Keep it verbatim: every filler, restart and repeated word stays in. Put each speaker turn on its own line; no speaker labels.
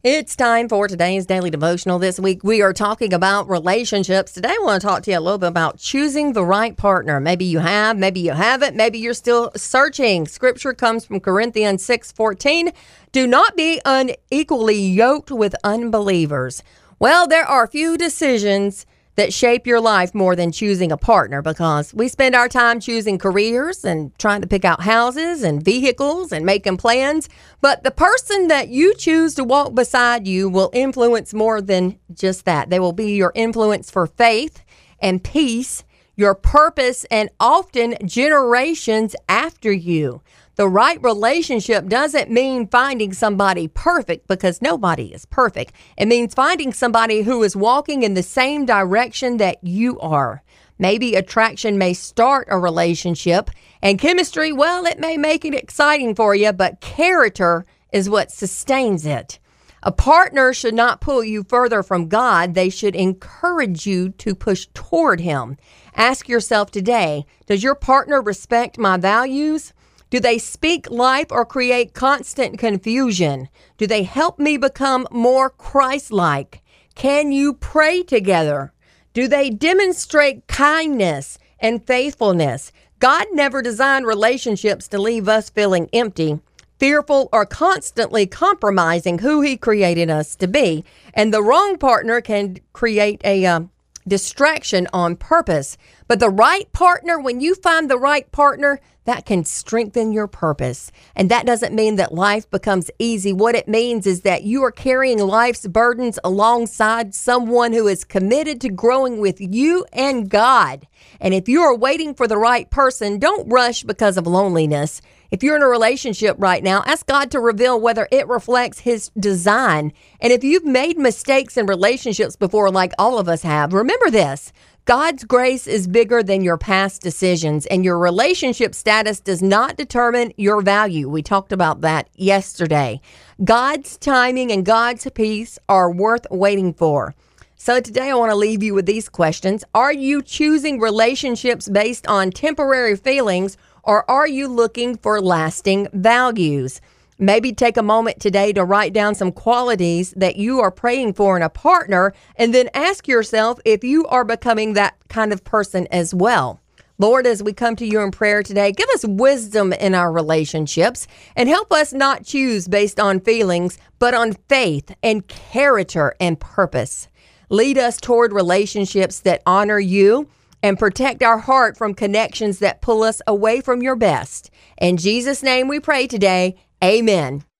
It's time for today's daily devotional. This week, we are talking about relationships. Today, I want to talk to you a little bit about choosing the right partner. Maybe you have, maybe you haven't, maybe you're still searching. Scripture comes from Corinthians six fourteen. Do not be unequally yoked with unbelievers. Well, there are few decisions that shape your life more than choosing a partner, because we spend our time choosing careers and trying to pick out houses and vehicles and making plans. But the person that you choose to walk beside you will influence more than just that. They will be your influence for faith and peace, your purpose, and often generations after you. The right relationship doesn't mean finding somebody perfect, because nobody is perfect. It means finding somebody who is walking in the same direction that you are. Maybe attraction may start a relationship, and chemistry, well, it may make it exciting for you, but character is what sustains it. A partner should not pull you further from God. They should encourage you to push toward Him. Ask yourself today, does your partner respect my values? Do they speak life or create constant confusion? Do they help me become more Christ-like? Can you pray together? Do they demonstrate kindness and faithfulness? God never designed relationships to leave us feeling empty, fearful, or constantly compromising who He created us to be. And the wrong partner can create a uh, distraction on purpose. But the right partner, when you find the right partner, that can strengthen your purpose. And that doesn't mean that life becomes easy. What it means is that you are carrying life's burdens alongside someone who is committed to growing with you and God. And if you are waiting for the right person, don't rush because of loneliness. If you're in a relationship right now, ask God to reveal whether it reflects His design. And if you've made mistakes in relationships before, like all of us have, remember this: God's grace is bigger than your past decisions, and your relationship status does not determine your value. We talked about that yesterday. God's timing and God's peace are worth waiting for. So today I want to leave you with these questions. Are you choosing relationships based on temporary feelings, or are you looking for lasting values? Maybe take a moment today to write down some qualities that you are praying for in a partner, and then ask yourself if you are becoming that kind of person as well. Lord, as we come to you in prayer today, give us wisdom in our relationships and help us not choose based on feelings, but on faith and character and purpose. Lead us toward relationships that honor you and protect our heart from connections that pull us away from your best. In Jesus' name we pray today. Amen.